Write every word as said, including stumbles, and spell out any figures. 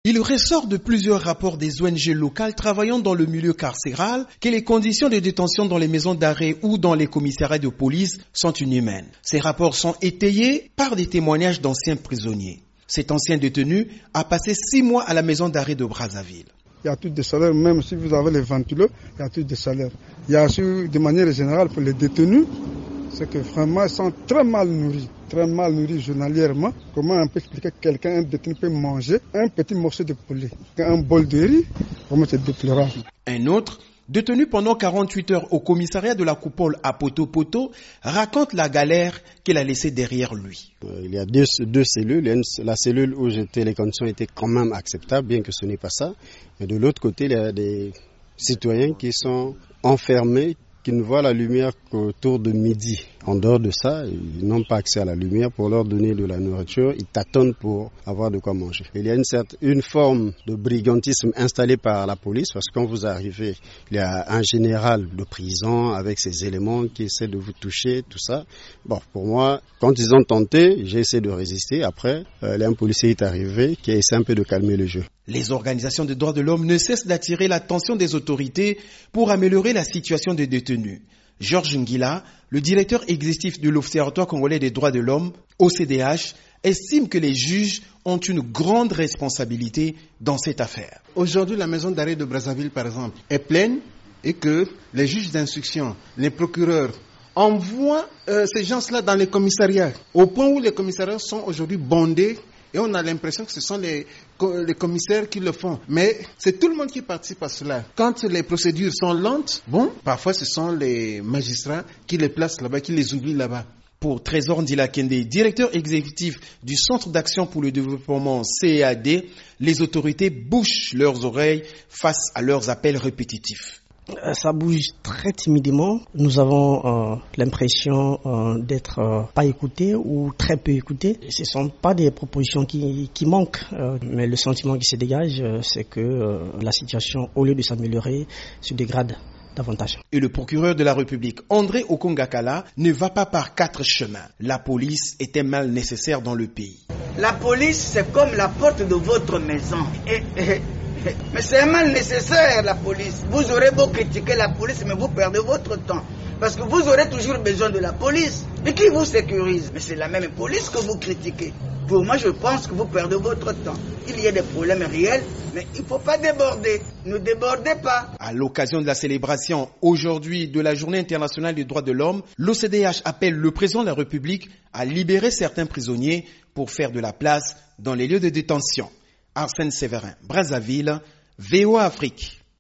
Il ressort de plusieurs rapports des O N G locales travaillant dans le milieu carcéral que les conditions de détention dans les maisons d'arrêt ou dans les commissariats de police sont inhumaines. Ces rapports sont étayés par des témoignages d'anciens prisonniers. Cet ancien détenu a passé six mois à la maison d'arrêt de Brazzaville. Il y a tous des salaires, même si vous avez les ventilo, il y a tous des salaires. Il y a aussi, de manière générale, pour les détenus, c'est que vraiment ils sont très mal nourris, très mal nourris journalièrement. Comment on peut expliquer que quelqu'un, un détenu peut manger un petit morceau de poulet, un bol de riz, vraiment c'est déplorable. Un autre, détenu pendant quarante-huit heures au commissariat de la Coupole à Poto-Poto, raconte la galère qu'il a laissée derrière lui. Euh, il y a deux, deux cellules. Une, la cellule où j'étais, les conditions étaient quand même acceptables, bien que ce n'est pas ça. Mais de l'autre côté, il y a des citoyens qui sont enfermés, qui ne voient la lumière qu'autour de midi. En dehors de ça, ils n'ont pas accès à la lumière. Pour leur donner de la nourriture, ils tâtonnent pour avoir de quoi manger. Il y a une, certaine, une forme de brigantisme installée par la police, parce que quand vous arrivez, il y a un général de prison avec ses éléments qui essaie de vous toucher, tout ça. Bon, pour moi, quand ils ont tenté, j'ai essayé de résister. Après, euh, un policier est arrivé qui a essayé un peu de calmer le jeu. Les organisations de droits de l'homme ne cessent d'attirer l'attention des autorités pour améliorer la situation des détenus. Georges Ngila, le directeur exécutif de l'Observatoire congolais des droits de l'homme, O C D H, estime que les juges ont une grande responsabilité dans cette affaire. Aujourd'hui, la maison d'arrêt de Brazzaville, par exemple, est pleine et que les juges d'instruction, les procureurs, envoient euh, ces gens-là dans les commissariats, au point où les commissariats sont aujourd'hui bondés. Et on a l'impression que ce sont les, les commissaires qui le font. Mais c'est tout le monde qui participe à cela. Quand les procédures sont lentes, bon, parfois ce sont les magistrats qui les placent là-bas, qui les oublient là-bas. Pour Trésor Ndila Kende, directeur exécutif du Centre d'action pour le développement C A D, les autorités bouchent leurs oreilles face à leurs appels répétitifs. Ça bouge très timidement. Nous avons euh, l'impression euh, d'être euh, pas écoutés ou très peu écoutés. Ce ne sont pas des propositions qui, qui manquent, euh, mais le sentiment qui se dégage, euh, c'est que euh, la situation, au lieu de s'améliorer, se dégrade davantage. Et le procureur de la République, André Okongakala, ne va pas par quatre chemins. La police était mal nécessaire dans le pays. La police, c'est comme la porte de votre maison. Et, et, mais c'est mal nécessaire, la police. Vous aurez beau critiquer la police, mais vous perdez votre temps. Parce que vous aurez toujours besoin de la police. Et qui vous sécurise? Mais c'est la même police que vous critiquez. Pour moi, je pense que vous perdez votre temps. Il y a des problèmes réels, mais il ne faut pas déborder. Ne débordez pas. À l'occasion de la célébration aujourd'hui de la Journée internationale des droits de l'homme, l'O C D H appelle le président de la République à libérer certains prisonniers pour faire de la place dans les lieux de détention. Arsène Séverin, Brazzaville, V O A Afrique.